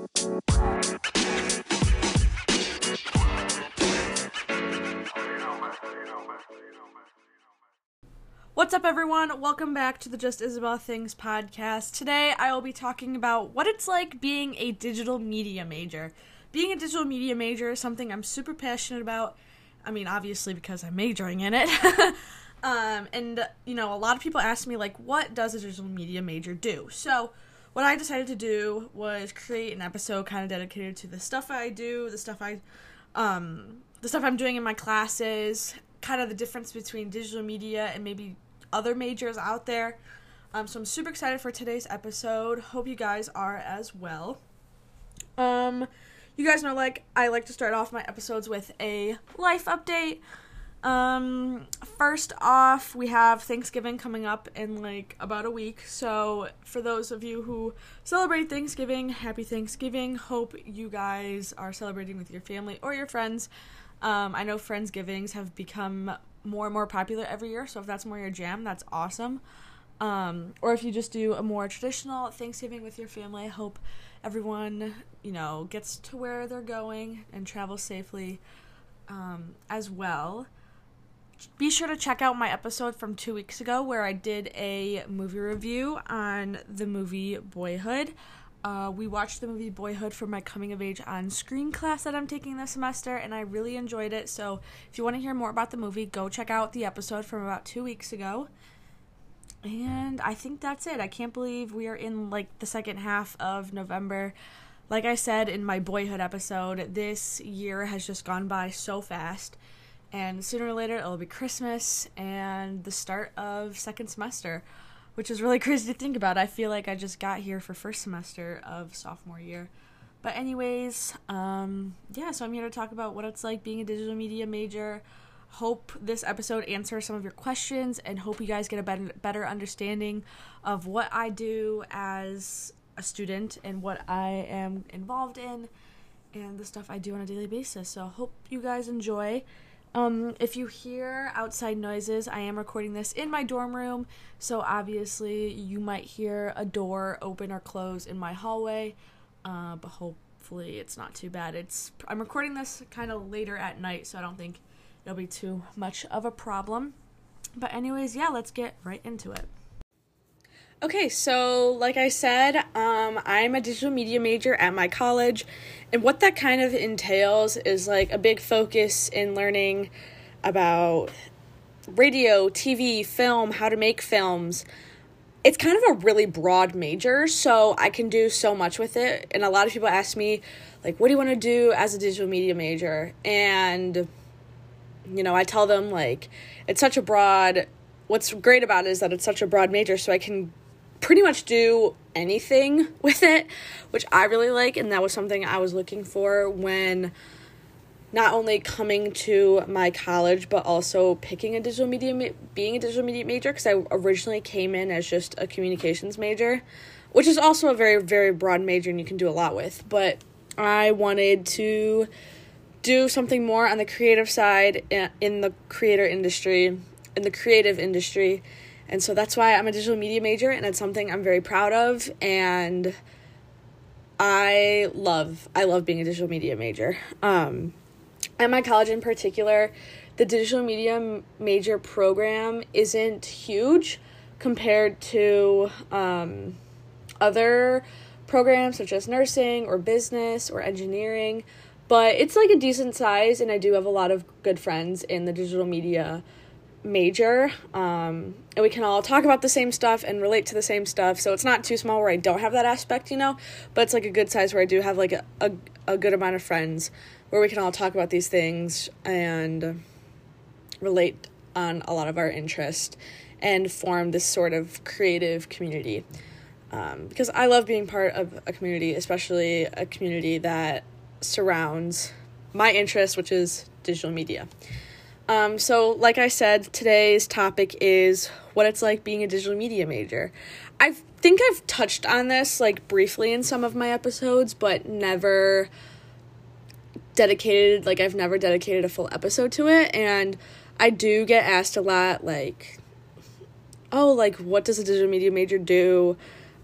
What's up, everyone? Welcome back to the Just Isabel Things podcast. Today, I will be talking about what it's like being a digital media major. Being a digital media major is something I'm super passionate about. I mean, obviously, because I'm majoring in it. And, a lot of people ask me, what does a digital media major do? So, what I decided to do was create an episode kind of dedicated to the stuff I do, the stuff I'm doing in my classes, kind of the difference between digital media and maybe other majors out there. So I'm super excited for today's episode. Hope you guys are as well. You guys know, I like to start off my episodes with a life update. First off, we have Thanksgiving coming up in about a week. So for those of you who celebrate Thanksgiving, happy Thanksgiving. Hope you guys are celebrating with your family or your friends. I know Friendsgivings have become more and more popular every year, so if that's more your jam, that's awesome. Or if you just do a more traditional Thanksgiving with your family, I hope everyone, gets to where they're going and travels safely as well. Be sure to check out my episode from 2 weeks ago where I did a movie review on the movie Boyhood. We watched the movie Boyhood for my coming of age on screen class that I'm taking this semester, and I really enjoyed it. So if you want to hear more about the movie, go check out the episode from about 2 weeks ago. And I think that's it. I can't believe we are in the second half of November. Like I said in my Boyhood episode, this year has just gone by so fast. And sooner or later, it'll be Christmas and the start of second semester, which is really crazy to think about. I feel like I just got here for first semester of sophomore year. But anyways, so I'm here to talk about what it's like being a digital media major. Hope this episode answers some of your questions and hope you guys get a better understanding of what I do as a student and what I am involved in and the stuff I do on a daily basis. So hope you guys enjoy. If you hear outside noises, I am recording this in my dorm room, so obviously you might hear a door open or close in my hallway, but hopefully it's not too bad. I'm recording this kind of later at night, so I don't think it'll be too much of a problem. But anyways, let's get right into it. Okay, so like I said, I'm a digital media major at my college, and what that kind of entails is a big focus in learning about radio, TV, film, how to make films. It's kind of a really broad major, so I can do so much with it, and a lot of people ask me, what do you want to do as a digital media major? And, I tell them, it's such a broad, what's great about it is that it's such a broad major, so I can pretty much do anything with it, which I really like, and that was something I was looking for when not only coming to my college, but also picking being a digital media major, because I originally came in as just a communications major, which is also a very, very broad major, and you can do a lot with, but I wanted to do something more on the creative side in the creative industry, and so that's why I'm a digital media major, and it's something I'm very proud of, and I love being a digital media major. At my college in particular, the digital media major program isn't huge compared to other programs such as nursing or business or engineering, but it's a decent size, and I do have a lot of good friends in the digital media major, and we can all talk about the same stuff and relate to the same stuff, so it's not too small where I don't have that aspect, but it's a good size where I do have a good amount of friends where we can all talk about these things and relate on a lot of our interest and form this sort of creative community, because I love being part of a community, especially a community that surrounds my interest, which is digital media. So like I said, today's topic is what it's like being a digital media major. I think I've touched on this briefly in some of my episodes, but never dedicated a full episode to it. And I do get asked a lot, what does a digital media major do?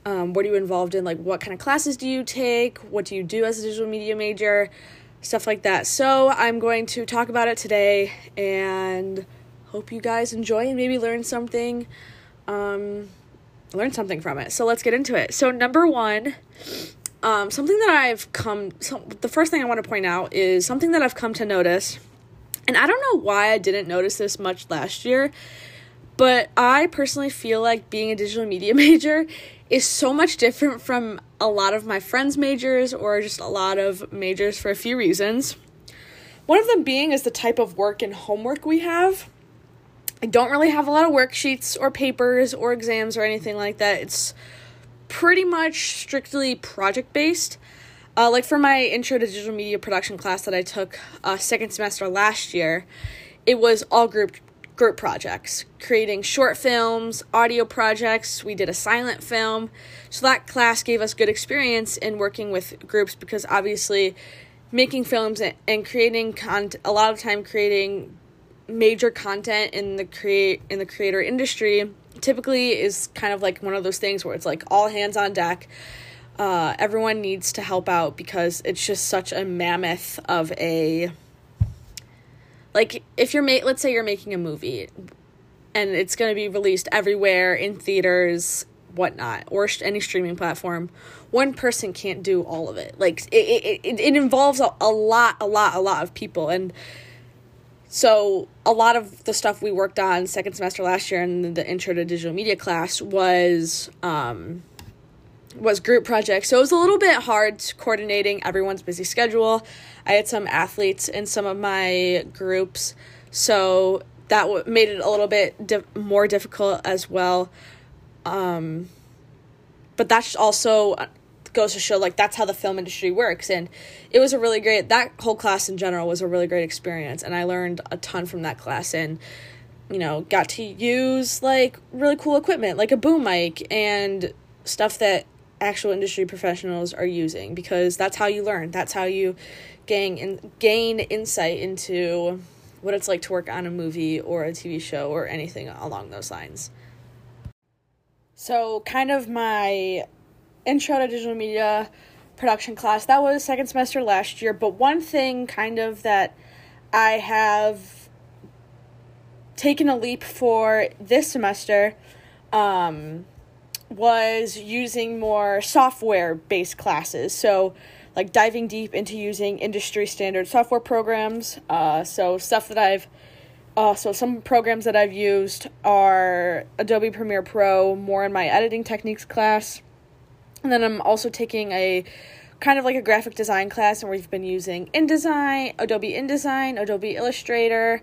What are you involved in? Like, what kind of classes do you take? What do you do as a digital media major? Stuff like that. So I'm going to talk about it today and hope you guys enjoy and maybe learn something from it. So let's get into it. So number one, something that the first thing I want to point out is something that I've come to notice, and I don't know why I didn't notice this much last year, but I personally feel like being a digital media major is so much different from a lot of my friends' majors or just a lot of majors for a few reasons. One of them being is the type of work and homework we have. I don't really have a lot of worksheets or papers or exams or anything like that. It's pretty much strictly project-based. Like for my intro to digital media production class that I took second semester last year, it was all group projects, creating short films, audio projects. We did a silent film. So that class gave us good experience in working with groups because obviously making films and creating a lot of time creating major content in the creator industry typically is kind of like one of those things where it's like all hands on deck. Everyone needs to help out because it's just such a mammoth of a, like, if let's say you're making a movie and it's going to be released everywhere in theaters, whatnot, or any streaming platform, one person can't do all of it. Like, it involves a lot of people. And so a lot of the stuff we worked on second semester last year in the intro to digital media class was group projects. So it was a little bit hard coordinating everyone's busy schedule. I had some athletes in some of my groups, so that made it a little bit more difficult as well. But that's also goes to show, like, that's how the film industry works. And it was that whole class in general was a really great experience. And I learned a ton from that class and, got to use, like, really cool equipment, like a boom mic and stuff that actual industry professionals are using, because that's how you learn. That's how you gain insight into what it's like to work on a movie or a TV show or anything along those lines. So kind of my intro to digital media production class, that was second semester last year, but one thing kind of that I have taken a leap for this semester was using more software-based classes. So, like, diving deep into using industry standard software programs. So some programs that I've used are Adobe Premiere Pro, more in my editing techniques class. And then I'm also taking a kind of like a graphic design class, and we've been using InDesign, Adobe InDesign, Adobe Illustrator,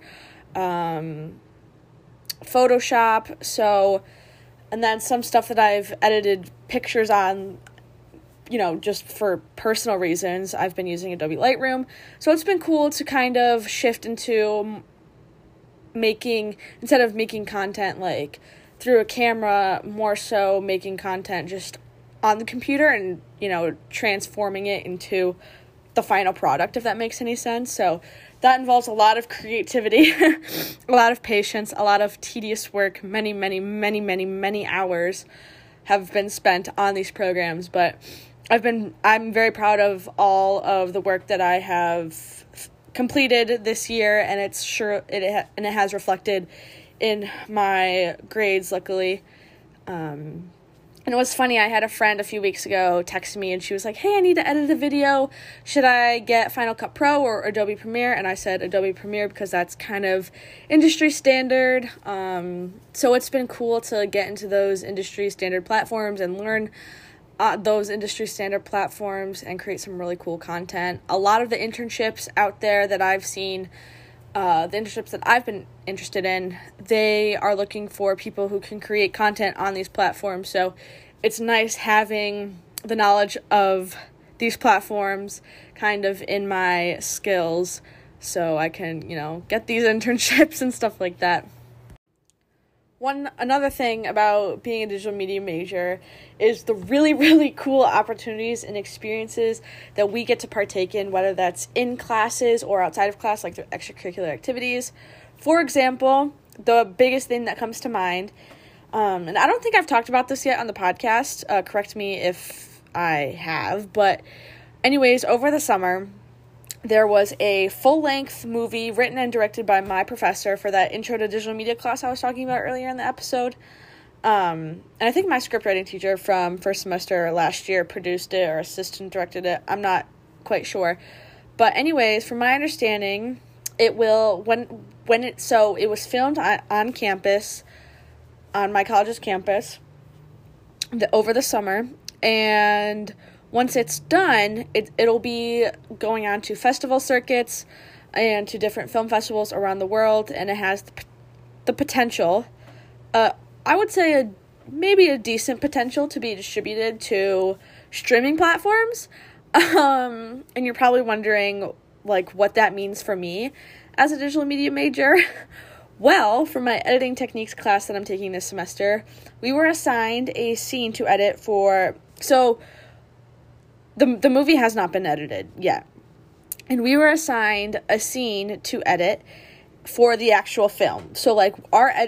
Photoshop. So, and then some stuff that I've edited pictures on, just for personal reasons, I've been using Adobe Lightroom. So it's been cool to kind of shift into instead of making content like through a camera, more so making content just on the computer and, transforming it into the final product, if that makes any sense. So that involves a lot of creativity, a lot of patience, a lot of tedious work. Many hours have been spent on these programs, but I'm very proud of all of the work that I have completed this year, and it has reflected in my grades, luckily. And it was funny, I had a friend a few weeks ago text me, and she was like, hey, I need to edit a video. Should I get Final Cut Pro or Adobe Premiere? And I said Adobe Premiere because that's kind of industry standard. So it's been cool to get into those industry standard platforms and learn those industry standard platforms and create some really cool content. A lot of the internships out there that I've seen, the internships that I've been interested in, they are looking for people who can create content on these platforms. So it's nice having the knowledge of these platforms kind of in my skills so I can, get these internships and stuff like that. Another thing about being a digital media major is the really, really cool opportunities and experiences that we get to partake in, whether that's in classes or outside of class, like their extracurricular activities. For example, the biggest thing that comes to mind And I don't think I've talked about this yet on the podcast. Correct me if I have. But anyways, over the summer, there was a full-length movie written and directed by my professor for that Intro to Digital Media class I was talking about earlier in the episode. And I think my script writing teacher from first semester last year produced it or assistant directed it. I'm not quite sure. But anyways, from my understanding, it will, it was filmed on campus, on my college's campus, over the summer, and once it's done, it'll be going on to festival circuits and to different film festivals around the world, and it has the potential, I would say maybe a decent potential to be distributed to streaming platforms. And you're probably wondering, like, what that means for me as a digital media major. Well, for my editing techniques class that I'm taking this semester, we were assigned a scene to edit for, so the movie has not been edited yet, and we were assigned a scene to edit for the actual film. So, like,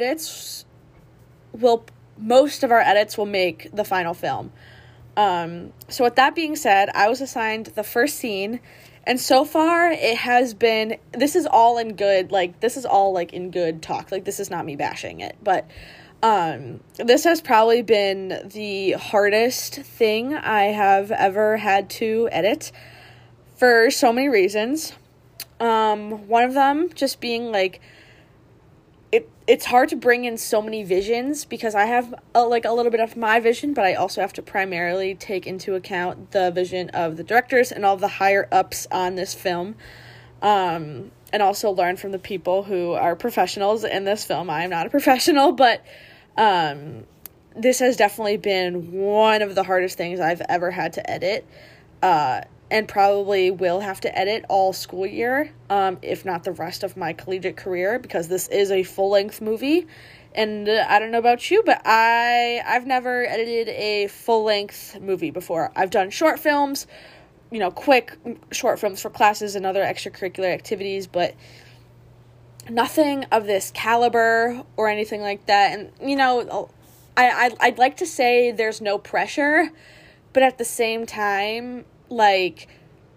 most of our edits will make the final film. So with that being said, I was assigned the first scene, and so far it has been, this is all in good talk, like, this is not me bashing it, but, this has probably been the hardest thing I have ever had to edit for so many reasons. One of them just being, like, it's hard to bring in so many visions because I have a little bit of my vision, but I also have to primarily take into account the vision of the directors and all of the higher ups on this film, and also learn from the people who are professionals in this film. I am not a professional, but this has definitely been one of the hardest things I've ever had to edit, and probably will have to edit all school year, if not the rest of my collegiate career, because this is a full-length movie, and I don't know about you, but I've never edited a full-length movie before. I've done short films, quick short films for classes and other extracurricular activities, but nothing of this caliber or anything like that. And, I'd like to say there's no pressure, but at the same time, like,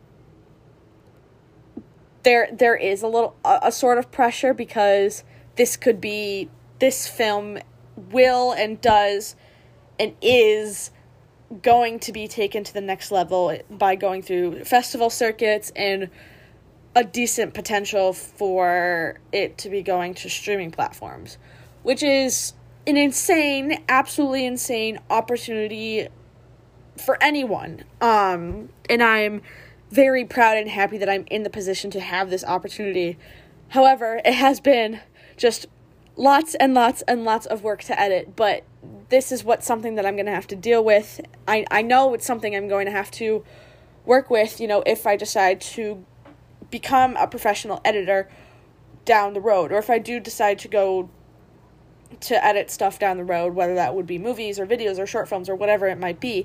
there is a sort of pressure, because this film will and does and is going to be taken to the next level by going through festival circuits, and a decent potential for it to be going to streaming platforms, which is an absolutely insane opportunity for anyone. And I'm very proud and happy that I'm in the position to have this opportunity. However, it has been just lots and lots and lots of work to edit, but this is something that I'm going to have to deal with. I know it's something I'm going to have to work with, if I decide to become a professional editor down the road, or if I do decide to go to edit stuff down the road, whether that would be movies or videos or short films or whatever it might be.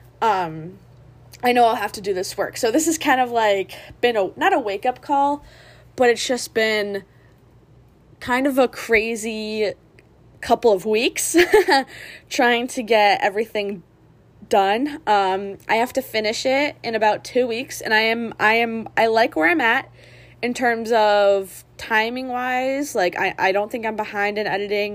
I know I'll have to do this work. So this is kind of like been not a wake-up call, but it's just been kind of a crazy couple of weeks trying to get everything done. I have to finish it in about 2 weeks, and I like where I'm at in terms of timing wise. Like, I don't think I'm behind in editing.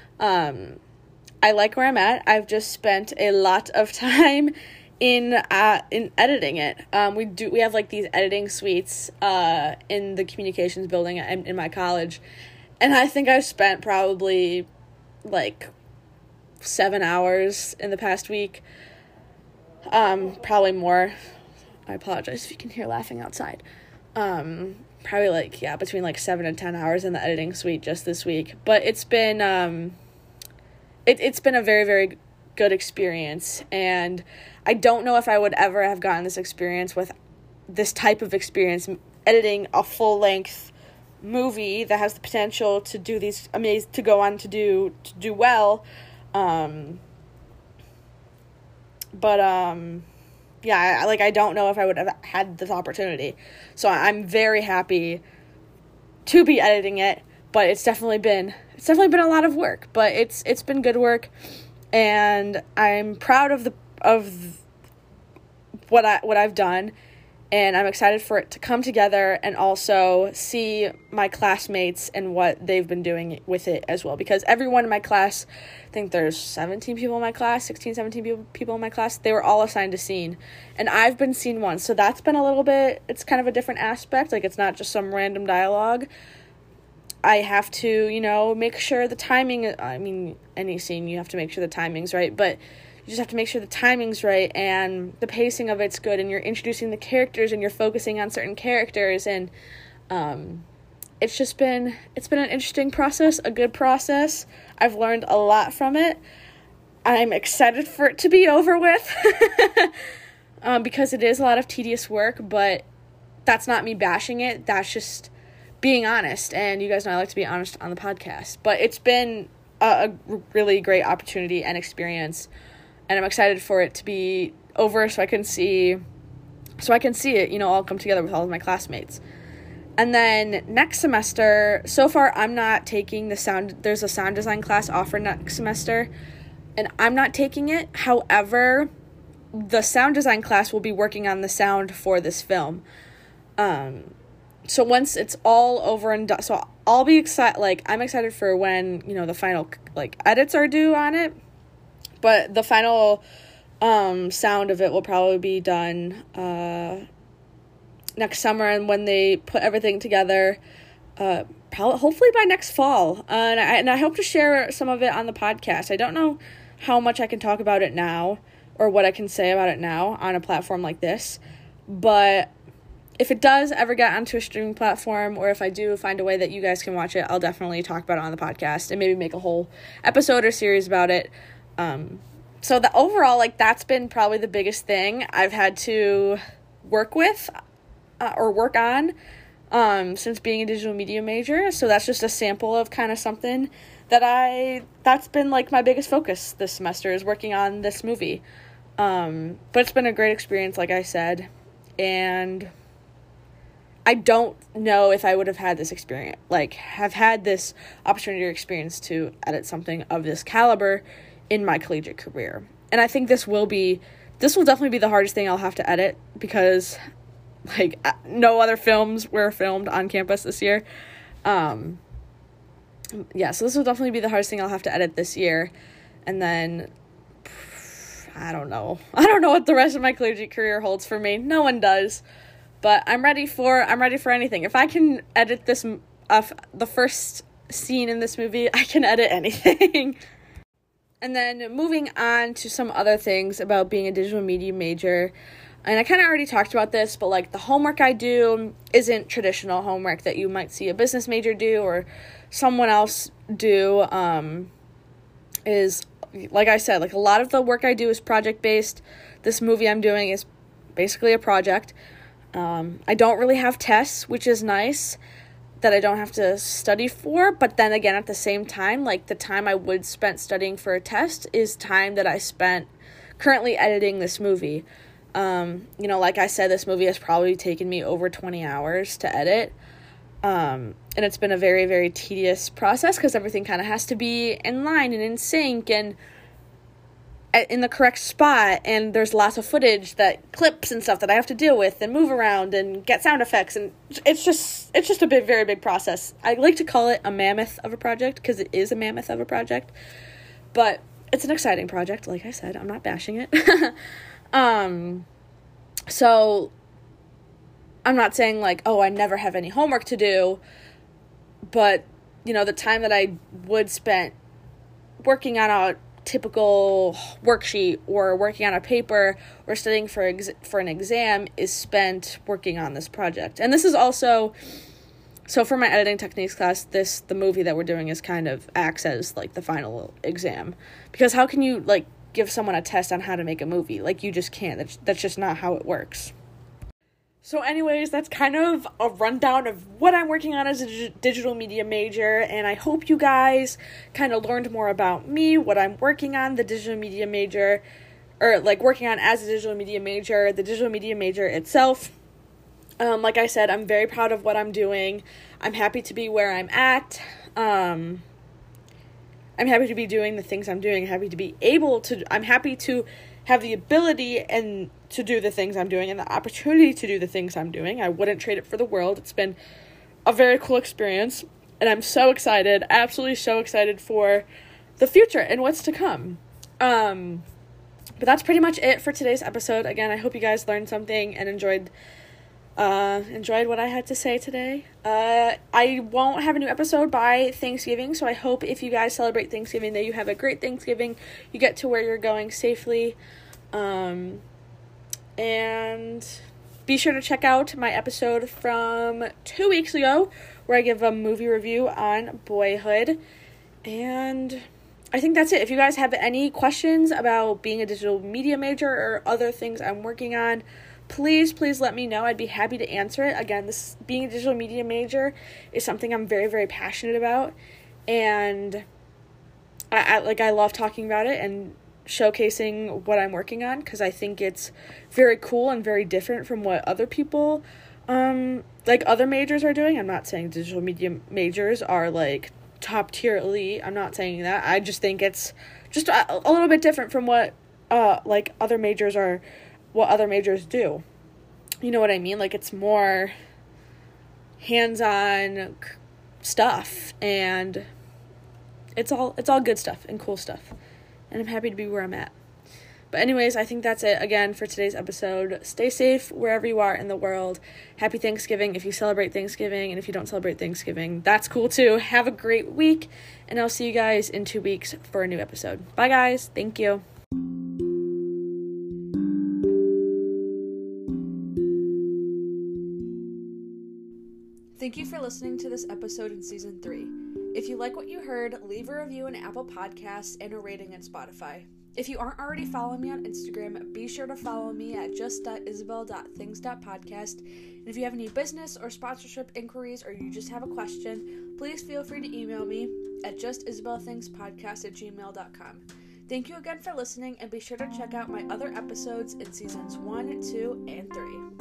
I like where I'm at. I've just spent a lot of time in editing it. We have like these editing suites in the communications building in my college, and I think I've spent probably like 7 hours in the past week. Probably more. I apologize if you can hear laughing outside. Probably between 7 and 10 hours in the editing suite just this week. But it's been it's been a very, very good experience, and I don't know if I would ever have gotten this experience with this type of experience editing a full-length movie that has the potential to do these to go on to do well. I don't know if I would have had this opportunity. So I'm very happy to be editing it, but it's definitely been a lot of work, but it's been good work, and I'm proud of what I've done, and I'm excited for it to come together and also see my classmates and what they've been doing with it as well, because everyone in my class, I think there's 17 people in my class, 16, 17 people in my class, they were all assigned a scene, and I've been scene one, so that's been a little bit, it's kind of a different aspect, like it's not just some random dialogue. I have to, make sure the timing, any scene, you have to make sure the timing's right, but you just have to make sure the timing's right, and the pacing of it's good, and you're introducing the characters, and you're focusing on certain characters, and, it's been an interesting process, a good process. I've learned a lot from it. I'm excited for it to be over with, because it is a lot of tedious work, but that's not me bashing it, that's just being honest, and you guys know I like to be honest on the podcast, but it's been a really great opportunity and experience, and I'm excited for it to be over so I can see it, all come together with all of my classmates. And then next semester, so far I'm not taking there's a sound design class offered next semester, and I'm not taking it. However, the sound design class will be working on the sound for this film. So once it's all over and done, so I'll be excited, I'm excited for when, the final, edits are due on it, but the final, sound of it will probably be done, next summer, and when they put everything together, hopefully by next fall, and I hope to share some of it on the podcast. I don't know how much I can talk about it now, or what I can say about it now on a platform like this, but if it does ever get onto a streaming platform, or if I do find a way that you guys can watch it, I'll definitely talk about it on the podcast and maybe make a whole episode or series about it. So the overall, that's been probably the biggest thing I've had to work with or work on since being a digital media major. So that's just a sample of kind of something that's been my biggest focus this semester, is working on this movie. But it's been a great experience, like I said, and I don't know if I would have had this experience, have had this opportunity or experience to edit something of this caliber in my collegiate career. And I think this will definitely be the hardest thing I'll have to edit, because, no other films were filmed on campus this year. So this will definitely be the hardest thing I'll have to edit this year. And then, I don't know what the rest of my collegiate career holds for me. No one does. But I'm ready for anything. If I can edit this, the first scene in this movie, I can edit anything. And then moving on to some other things about being a digital media major. And I kind of already talked about this, but the homework I do isn't traditional homework that you might see a business major do or someone else do. Is, like I said, a lot of the work I do is project-based. This movie I'm doing is basically a project. I don't really have tests, which is nice, that I don't have to study for, but then again, at the same time, the time I would spend studying for a test is time that I spent currently editing this movie. Like I said, this movie has probably taken me over 20 hours to edit, and it's been a very, very tedious process, because everything kind of has to be in line and in sync, and in the correct spot, and there's lots of footage that clips and stuff that I have to deal with and move around and get sound effects, and it's just a very big process. I like to call it a mammoth of a project, because it is a mammoth of a project, but it's an exciting project. Like I said, I'm not bashing it. So I'm not saying I never have any homework to do, but the time that I would spend working on a typical worksheet or working on a paper or studying for an exam is spent working on this project. And this is also, so for my editing techniques class, the movie that we're doing is kind of acts as the final exam, because how can you give someone a test on how to make a movie? You just can't. That's just not how it works. So anyways, that's kind of a rundown of what I'm working on as a digital media major, and I hope you guys kind of learned more about me, what I'm working on, the digital media major, or working on as a digital media major, the digital media major itself, Like I said, I'm very proud of what I'm doing. I'm happy to be where I'm at. I'm happy to be doing the things I'm doing. I'm happy to have the ability and to do the things I'm doing and the opportunity to do the things I'm doing. I wouldn't trade it for the world. It's been a very cool experience, and I'm so excited, absolutely so excited for the future and what's to come. But that's pretty much it for today's episode. Again, I hope you guys learned something and enjoyed what I had to say today. I won't have a new episode by Thanksgiving, so I hope if you guys celebrate Thanksgiving that you have a great Thanksgiving, you get to where you're going safely, and be sure to check out my episode from 2 weeks ago where I give a movie review on Boyhood. And I think that's it. If you guys have any questions about being a digital media major or other things I'm working on, please let me know. I'd be happy to answer it. Again, being a digital media major is something I'm very, very passionate about, and I love talking about it and showcasing what I'm working on, because I think it's very cool and very different from what other people, other majors are doing. I'm not saying digital media majors are, top tier elite. I'm not saying that. I just think it's just a little bit different from what, other majors are, what other majors do. You know what I mean? It's more hands-on stuff, and it's all good stuff and cool stuff, and I'm happy to be where I'm at. But anyways, I think that's it again for today's episode. Stay safe wherever you are in the world. Happy Thanksgiving if you celebrate Thanksgiving, and if you don't celebrate Thanksgiving, that's cool too. Have a great week, and I'll see you guys in 2 weeks for a new episode. Bye guys. Thank you. Thank you for listening to this episode in Season 3. If you like what you heard, leave a review in Apple Podcasts and a rating in Spotify. If you aren't already following me on Instagram, be sure to follow me at just.isabel.things.podcast. And if you have any business or sponsorship inquiries, or you just have a question, please feel free to email me at justisabelthingspodcast@gmail.com. Thank you again for listening, and be sure to check out my other episodes in Seasons 1, 2, and 3.